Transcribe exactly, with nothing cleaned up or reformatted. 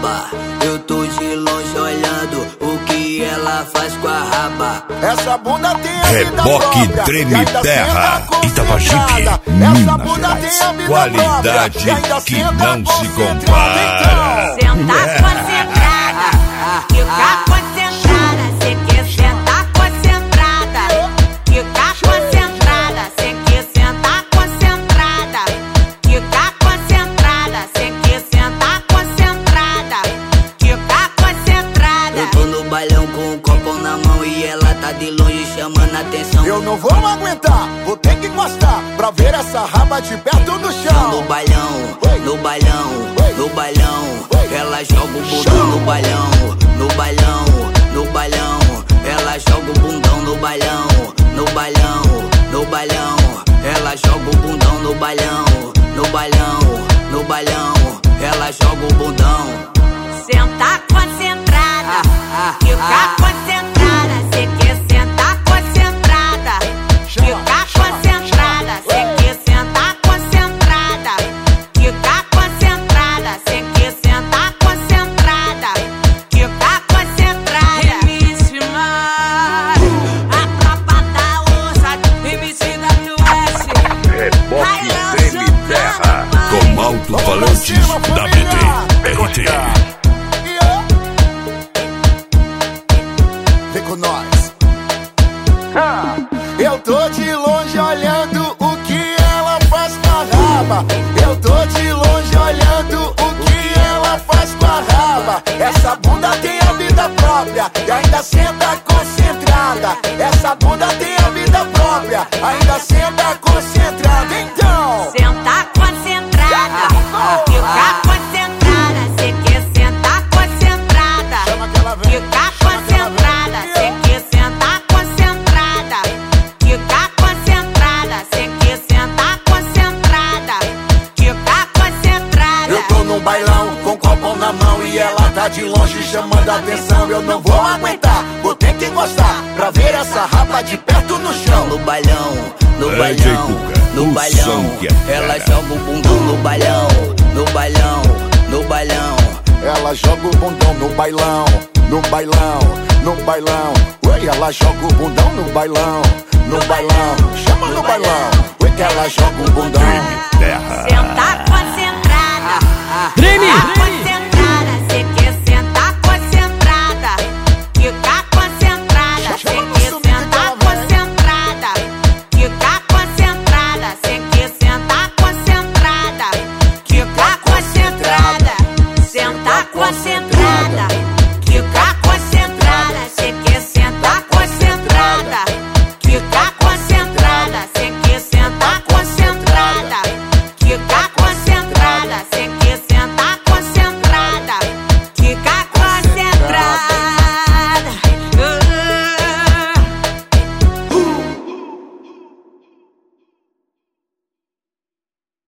raba. Eu tô de longe olhando o que ela faz com a raba. Essa bunda tem a vida Reboque própria, Treme Terra, Itapajipe, Minas Gerais. Qualidade que não se compara. Sentar concentrada, ficar concentrada. Cê quer sentar concentrada, ficar concentrada. Cê quer sentar concentrada, ficar concentrada. Cê quer sentar concentrada, ficar concentrada. Eu tô no bailão com um copo na mão e ela tá de longe chamando a atenção. Eu não vou aguentar, vou ter que encostar pra ver essa raba de perto no chão. No bailão, no bailão, no bailão, ela joga o bundão no bailão, no bailão, no bailão, ela joga o bundão no bailão, no bailão, no bailão, ela joga o bundão no bailão, no bailão, no bailão, ela joga o bundão. Sentar concentrada, ficar concentrada. Cê quer sentar concentrada, ficar concentrada. Cê quer sentar concentrada, ficar concentrada. Cê quer sentar concentrada, ficar concentrada. M C Mar, a tropa da ossa, M C W S. Reboque Treme Terra, com alto-falantes da B T R T. Vem com nós. Eu tô de longe olhando o que ela faz com a raba. Eu tô de longe olhando o que ela faz com a raba. Essa bunda tem a vida própria e ainda senta concentrada. Essa bunda tem a vida própria, ainda senta concentrada. Então, sentar concentrada, ficar concentrada. Cê quer sentar concentrada, ficar concentrada. Cê quer sentar concentrada, ficar concentrada. Cê quer sentar concentrada, ficar concentrada. eu tô num bailão com copo na mão e ela tá de longe chamando a atenção. Eu não vou aguentar, vou ter que encostar pra ver essa raba de perto no chão. No bailão, no É, bailão, J. Cuca, no o bailão, som que é ela fera. joga o bundão no bailão, no bailão, no bailão. Ela joga o bundão no bailão, no bailão, no bailão. Oi, ela joga o bundão no bailão, no bailão. Chama no bailão, oi, que ela joga o bundão. Terra. Sentar concentrada, Treme! ficar